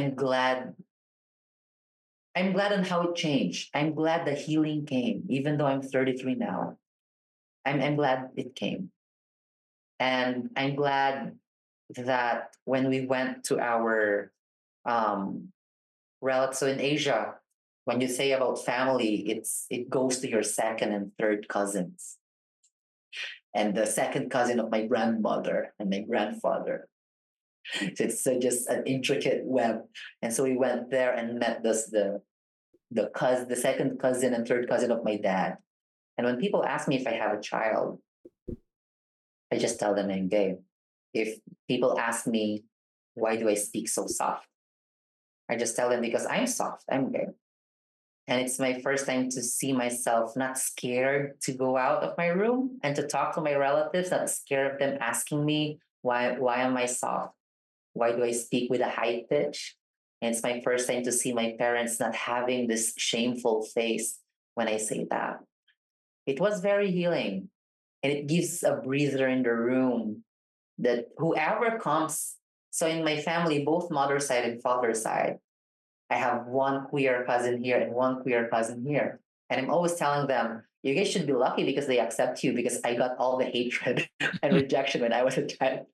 Speaker 2: I'm glad on how it changed. I'm glad the healing came, even though I'm 33 now. I'm glad it came. And I'm glad that when we went to our um, relatives, so in Asia, when you say about family, it goes to your second and third cousins, and the second cousin of my grandmother and my grandfather. So it's just an intricate web. And so we went there and met the second cousin and third cousin of my dad. And when people ask me if I have a child, I just tell them I'm gay. If people ask me, why do I speak so soft? I just tell them because I'm soft, I'm gay. And it's my first time to see myself not scared to go out of my room and to talk to my relatives, not scared of them asking me, why am I soft? Why do I speak with a high pitch? And it's my first time to see my parents not having this shameful face when I say that. It was very healing. And it gives a breather in the room that whoever comes, so in my family, both mother side and father side, I have one queer cousin here and one queer cousin here. And I'm always telling them, you guys should be lucky because they accept you because I got all the hatred and rejection when I was a child.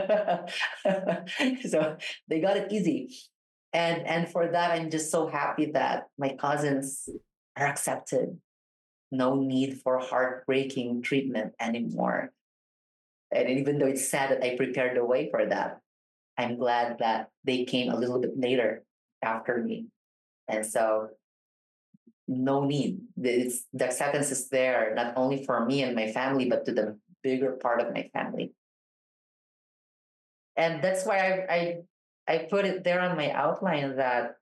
Speaker 2: So they got it easy. And for that, I'm just so happy that my cousins are accepted. No need for heartbreaking treatment anymore. And even though it's sad that I prepared the way for that, I'm glad that they came a little bit later after me. And so no need. The acceptance is there, not only for me and my family, but to the bigger part of my family. And that's why I put it there on my outline that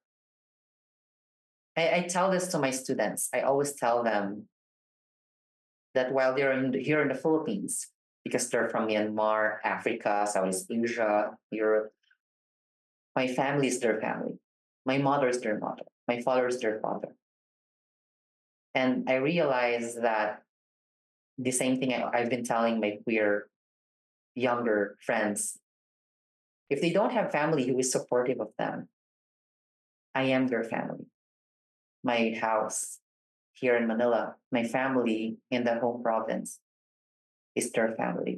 Speaker 2: I tell this to my students. I always tell them that while they're here in the Philippines, because they're from Myanmar, Africa, Southeast Asia, Europe, my family is their family. My mother is their mother. My father is their father. And I realize that the same thing I've been telling my queer younger friends. If they don't have family who is supportive of them, I am their family. My house here in Manila, my family in the home province is their family.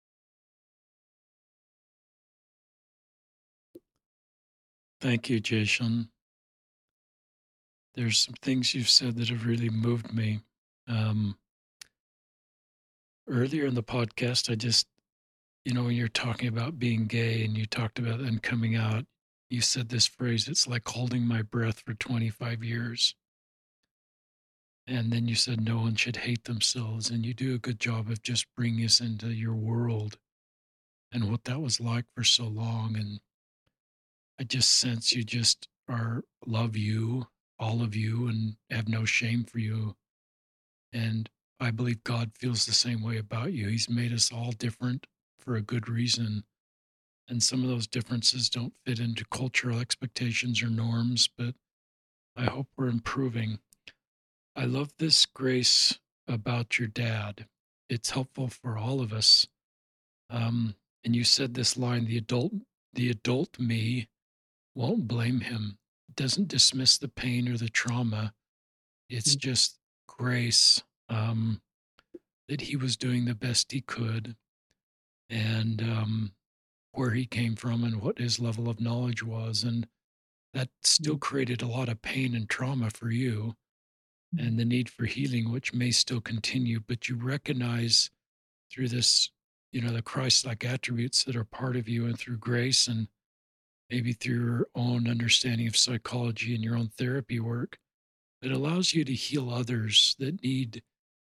Speaker 1: Thank you, Jason. There's some things you've said that have really moved me. Um, Earlier in the podcast, when you're talking about being gay and you talked about them coming out, you said this phrase, it's like holding my breath for 25 years. And then you said no one should hate themselves. And you do a good job of just bringing us into your world and what that was like for so long. And I just sense you just love you, all of you, and have no shame for you. And I believe God feels the same way about you. He's made us all different for a good reason. And some of those differences don't fit into cultural expectations or norms, but I hope we're improving. I love this, Grace, about your dad. It's helpful for all of us. And you said this line, the adult me won't blame him. It doesn't dismiss the pain or the trauma. It's just grace, that he was doing the best he could, and where he came from and what his level of knowledge was. And that still created a lot of pain and trauma for you and the need for healing, which may still continue, but you recognize through this, the Christ like attributes that are part of you and through grace and maybe through your own understanding of psychology and your own therapy work, it allows you to heal others that need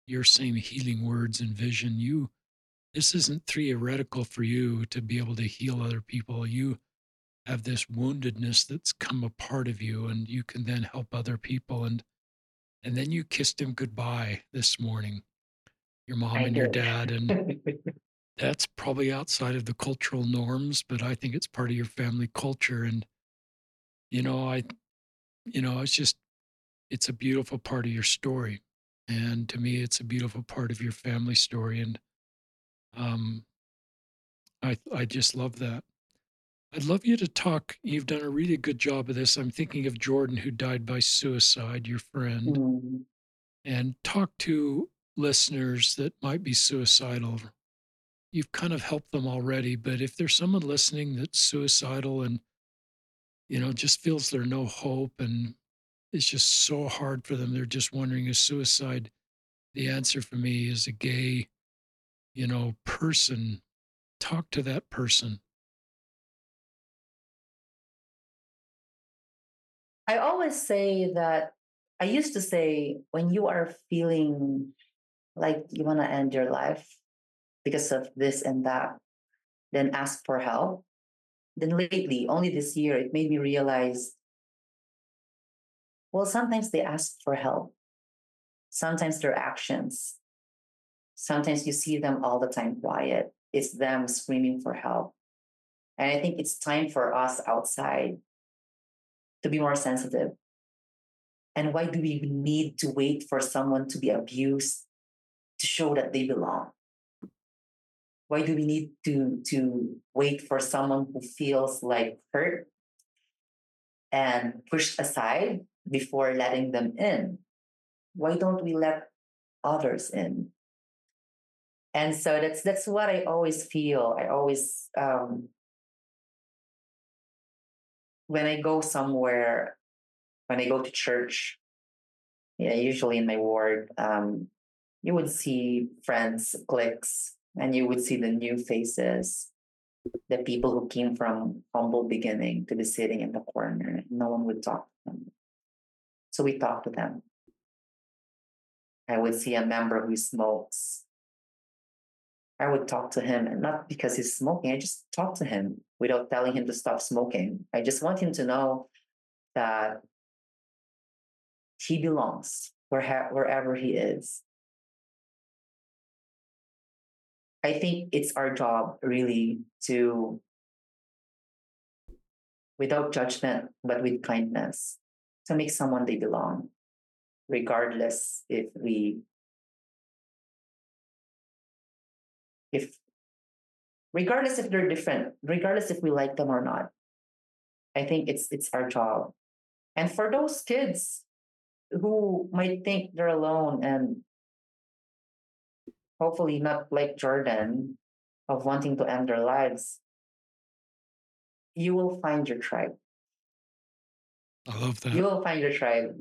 Speaker 1: your same healing words and vision. This isn't theoretical for you to be able to heal other people. You have this woundedness that's come a part of you, and you can then help other people. And then you kissed him goodbye this morning, your mom
Speaker 2: I
Speaker 1: and your
Speaker 2: did.
Speaker 1: dad, and that's probably outside of the cultural norms, but I think it's part of your family culture. And you know, I it's just it's a beautiful part of your story. And to me, it's a beautiful part of your family story. And um, I just love that. I'd love you to talk. You've done a really good job of this. I'm thinking of Jordan, who died by suicide, your friend,
Speaker 2: Mm.
Speaker 1: and talk to listeners that might be suicidal. You've kind of helped them already, but if there's someone listening that's suicidal and, just feels there's no hope and it's just so hard for them, they're just wondering, is suicide the answer for me as a gay, person? Talk to that person.
Speaker 2: I always say that I used to say when you are feeling like you want to end your life because of this and that, then ask for help. Then lately, only this year, it made me realize well, sometimes they ask for help, sometimes their actions, sometimes you see them all the time quiet. It's them screaming for help. And I think it's time for us outside to be more sensitive. And why do we need to wait for someone to be abused to show that they belong? Why do we need to wait for someone who feels like hurt and pushed aside before letting them in? Why don't we let others in? And so that's what I always feel. I always when I go somewhere, when I go to church, yeah, usually in my ward, you would see friends, cliques, and you would see the new faces, the people who came from humble beginning to be sitting in the corner. No one would talk to them. So we talk to them. I would see a member who smokes. I would talk to him, and not because he's smoking, I just talk to him without telling him to stop smoking. I just want him to know that he belongs wherever he is. I think it's our job really to, without judgment, but with kindness, to make someone they belong, regardless if regardless if they're different, regardless if we like them or not. I think it's our job. And for those kids who might think they're alone and hopefully not like Jordan of wanting to end their lives, you will find your tribe.
Speaker 1: I love
Speaker 2: You
Speaker 1: that.
Speaker 2: will find your tribe.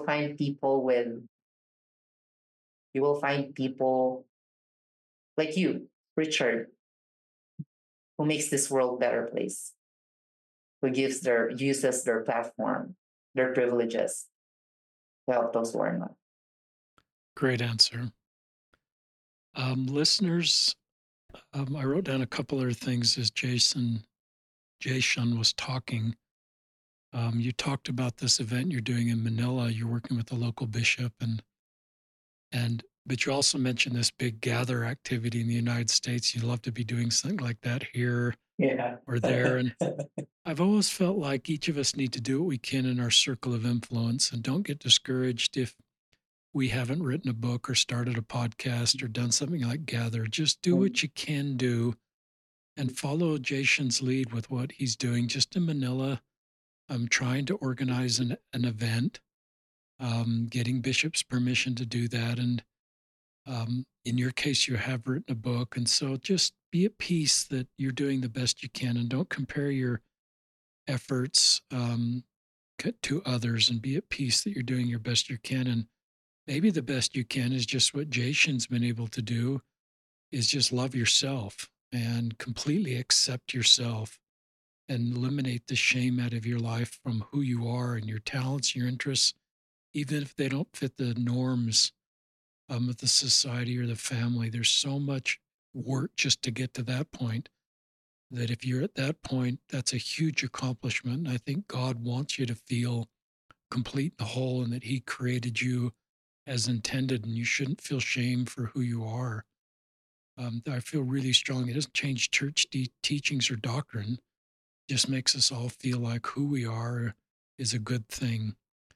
Speaker 2: You will find people like you, Richard, who makes this world a better place, who uses their platform, their privileges to help those who are not.
Speaker 1: Great answer. Listeners, I wrote down a couple other things as Jason was talking. You talked about this event you're doing in Manila. You're working with the local bishop, but you also mentioned this big gather activity in the United States. You'd love to be doing something like that here
Speaker 2: Yeah.
Speaker 1: or there. And I've always felt like each of us need to do what we can in our circle of influence, and don't get discouraged if we haven't written a book or started a podcast or done something like Gather. Just do what you can do and follow Jason's lead with what he's doing. Just in Manila, I'm trying to organize an event, getting Bishop's permission to do that. And in your case, you have written a book. And so just be at peace that you're doing the best you can and don't compare your efforts to others, and be at peace that you're doing your best you can. And maybe the best you can is just what Jason's been able to do, is just love yourself and completely accept yourself and eliminate the shame out of your life from who you are and your talents, your interests, even if they don't fit the norms of the society or the family. There's so much work just to get to that point that if you're at that point, that's a huge accomplishment. And I think God wants you to feel complete and whole and that He created you as intended, and you shouldn't feel shame for who you are. I feel really strong. It doesn't change church teachings or doctrine, it just makes us all feel like who we are is a good thing.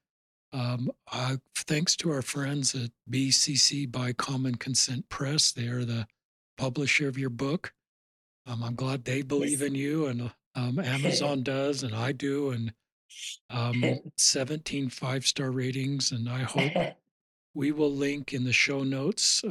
Speaker 1: Thanks to our friends at BCC by Common Consent Press. They are the publisher of your book. I'm glad they believe
Speaker 2: Yes.
Speaker 1: in you, and Amazon does, and I do, and 17 5-star ratings. And I hope we will link in the show notes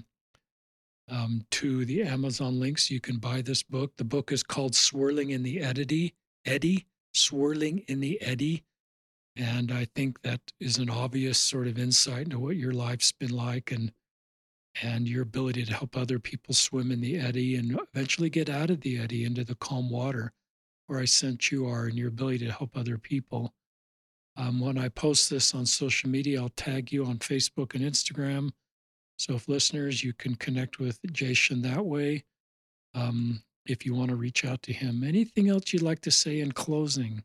Speaker 1: to the Amazon links. You can buy this book. The book is called Swirling in the Eddy, Swirling in the Eddy. And I think that is an obvious sort of insight into what your life's been like, and your ability to help other people swim in the eddy and eventually get out of the eddy into the calm water where I sense you are, and your ability to help other people. When I post this on social media, I'll tag you on Facebook and Instagram. So if listeners, you can connect with Jason that way. If you want to reach out to him. Anything else you'd like to say in closing?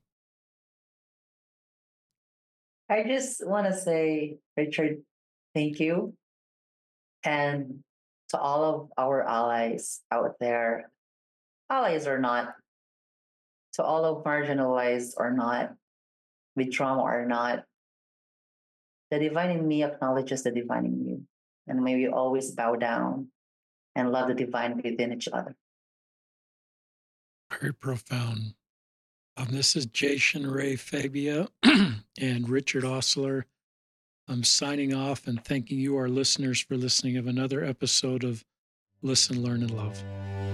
Speaker 2: I just want to say, Richard, thank you. And to all of our allies out there, allies or not, to all of marginalized or not, with trauma or not, the divine in me acknowledges the divine in you. And may we always bow down and love the divine within each other.
Speaker 1: Very profound. This is Jason Ray Fabia and Richard Ostler. I'm signing off and thanking you, our listeners, for listening of another episode of Listen, Learn, and Love.